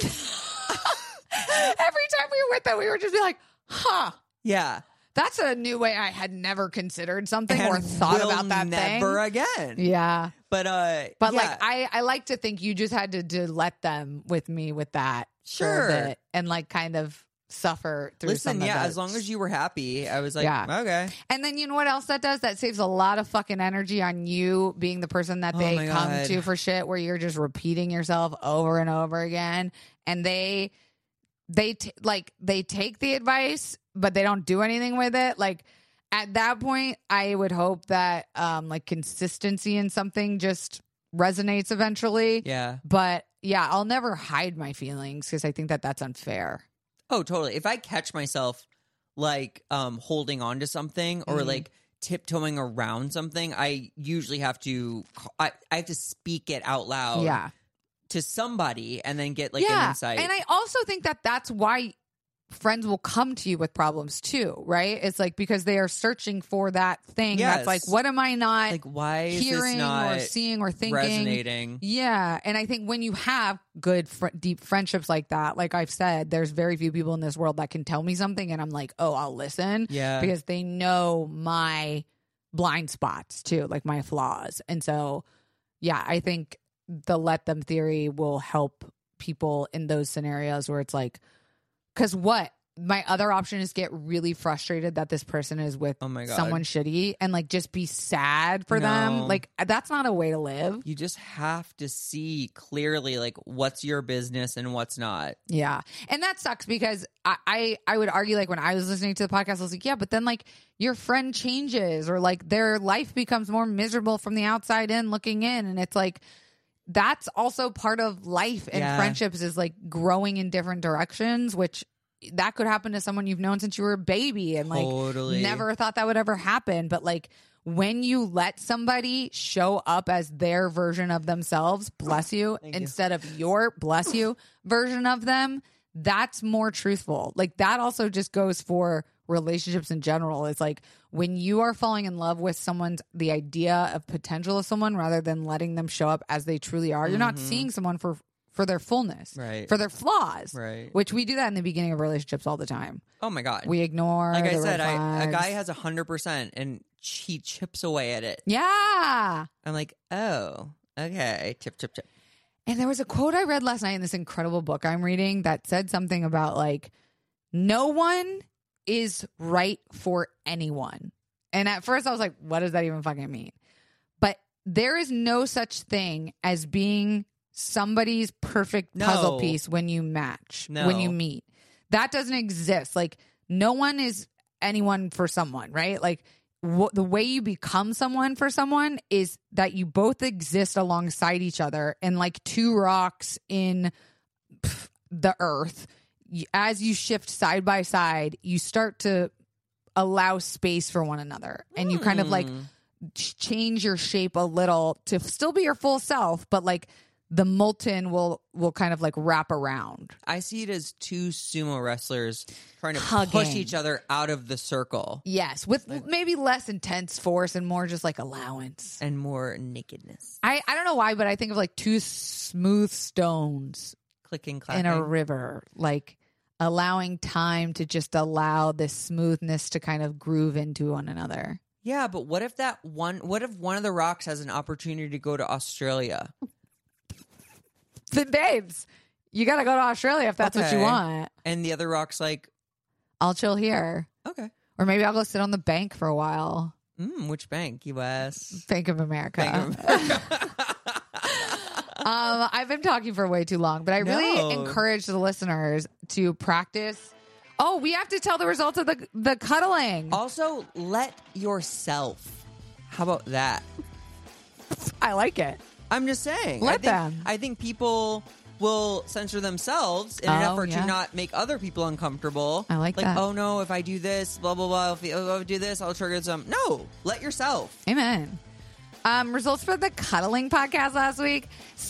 Every time we were with them, we were just be like, huh. Yeah. That's a new way I had never considered something or And thought will about that never thing. again. Yeah. But But yeah. like I like to think you just had to let them with me with that for Sure. a bit and like kind of suffer through some Listen, of yeah, those. as long as you were happy, I was like, Yeah. okay. And then you know what else that does? That saves a lot of fucking energy on you being the person that Oh they my come God. to for shit where you're just repeating yourself over and over again. And they take the advice, but they don't do anything with it. Like at that point, I would hope that like consistency in something just resonates eventually. Yeah. But yeah, I'll never hide my feelings because I think that that's unfair. Oh, totally. If I catch myself like holding on to something or like tiptoeing around something, I usually have to I have to speak it out loud Yeah. to somebody and then get like an insight. And I also think that that's why friends will come to you with problems too, right? It's like because they are searching for that thing that's like, Yes. what am I not like, why is this hearing not or seeing or thinking? resonating? Yeah. And I think when you have good, deep friendships like that, like I've said, there's very few people in this world that can tell me something and I'm like, oh, I'll listen. Yeah. Because they know my blind spots too, like my flaws. And so, yeah, I think the let them theory will help people in those scenarios where it's like, because what? My other option is get really frustrated that this person is with Oh my God. someone shitty and like just be sad for them. No. Like that's not a way to live. You just have to see clearly like what's your business and what's not. Yeah. And that sucks because I would argue like when I was listening to the podcast, I was like, yeah, but then like your friend changes or like their life becomes more miserable from the outside in looking in. And it's like, that's also part of life and Yeah. friendships is like growing in different directions, which that could happen to someone you've known since you were a baby and like Totally. never thought that would ever happen. But like when you let somebody show up as their version of themselves, bless you, instead of your bless you version of them, that's more truthful. Like that also just goes for relationships in general. It's like when you are falling in love with the idea of potential of someone rather than letting them show up as they truly are, you're not seeing someone for their fullness, Right. for their flaws, Right. which we do that in the beginning of relationships all the time. Oh my God. We ignore, like I the said, red a flags. guy has 100% and he chips away at it. Yeah. I'm like, oh, okay. Chip. And there was a quote I read last night in this incredible book I'm reading that said something about like, no one is right for anyone. And at first I was like, what does that even fucking mean? But there is no such thing as being somebody's perfect puzzle No. piece when you match, No. when you meet. That doesn't exist. Like no one is anyone for someone, right? Like the way you become someone for someone is that you both exist alongside each other and like two rocks in the earth. As you shift side by side, you start to allow space for one another and you kind of like change your shape a little to still be your full self, but like the molten will kind of like wrap around. I see it as two sumo wrestlers trying to Hugging. push each other out of the circle Yes, with maybe less intense force and more just like allowance. and more nakedness. I don't know why, but I think of like two smooth stones Clicking, clacking. in a river, like allowing time to just allow this smoothness to kind of groove into one another. Yeah, but what if one of the rocks has an opportunity to go to Australia? Then babes, you got to go to Australia if that's what you Okay. want. And the other rock's like, I'll chill here. okay. Or maybe I'll go sit on the bank for a while. Which bank? U.S. Bank of America. Bank of America. I've been talking for way too long, but I really No. encourage the listeners to practice. Oh, we have to tell the results of the cuddling. Also, let yourself. How about that? I like it. I'm just saying. Let them. I think people will censor themselves in an Oh, effort yeah. to not make other people uncomfortable. I like that. Oh no, if I do this, blah blah blah. If I do this, I'll trigger some. No, let yourself. Amen. Results for the cuddling podcast last week: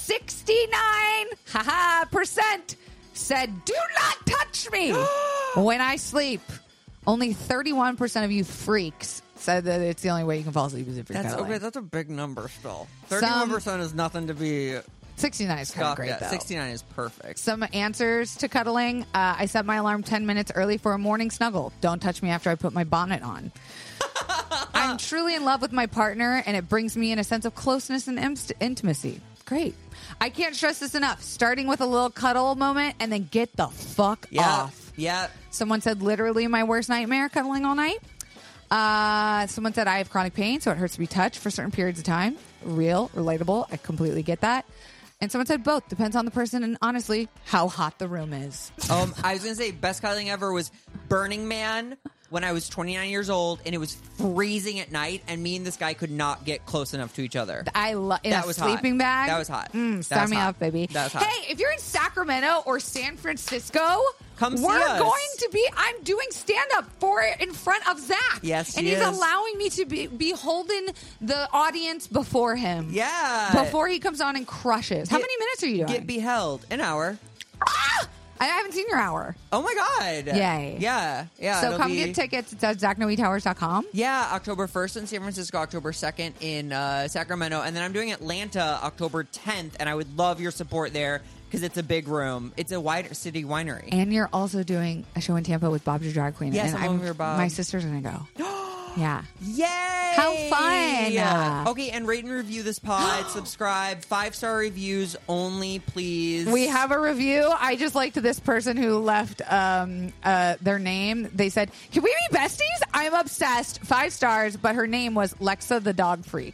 69% said, "Do not touch me when I sleep." Only 31% of you freaks said that it's the only way you can fall asleep is if you're That's cuddling. okay. That's a big number still. 31% is nothing to be 69 is kind of scoffed great, at. though. 69 is perfect. Some answers to cuddling. I set my alarm 10 minutes early for a morning snuggle. Don't touch me after I put my bonnet on. I'm truly in love with my partner, and it brings me in a sense of closeness and intimacy. Great. I can't stress this enough. Starting with a little cuddle moment and then get the fuck off. Yeah. Someone said literally my worst nightmare, cuddling all night. Someone said I have chronic pain, so it hurts to be touched for certain periods of time. Real, relatable. I completely get that. And someone said both. Depends on the person and honestly, how hot the room is. I was going to say best cuddling ever was Burning Man when I was 29 years old and it was freezing at night and me and this guy could not get close enough to each other. I love in That a was sleeping hot. bag. That was hot. Sign That was me hot. up, baby. That was hot. Hey, if you're in Sacramento or San Francisco, Come see we're us. going to be. I'm doing stand up for it in front of Zach. Yes, and she he's is. allowing me to be holding the audience before him. Yeah. before he comes on and crushes. How Get- many minutes are you doing? Get beheld. An hour. Ah! I haven't seen your hour. Oh my God. Yay. Yeah. Yeah. So it'll come be- get tickets. It's at ZachNoeTowers.com. Yeah, October 1st in San Francisco, October 2nd in Sacramento. And then I'm doing Atlanta October 10th. And I would love your support there because it's a big room. It's a wide city winery. And you're also doing a show in Tampa with Bob the Drag Queen. Yes, and I'm over here, Bob. My sister's going to go. Yeah. Yay! How fun! Okay, and rate and review this pod. Subscribe. 5-star reviews only, please. We have a review. I just liked this person who left their name. They said, "Can we be besties? I'm obsessed." 5 stars, but her name was Lexa the dog freak.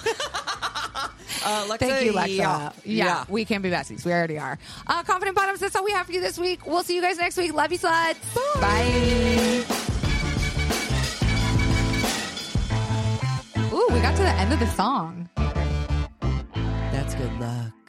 Lexa, Thank you, Lexa. Yeah. Yeah, we can be besties. We already are. Confident Bottoms, that's all we have for you this week. We'll see you guys next week. Love you, sluts. Bye. Ooh, we got to the end of the song. That's good luck.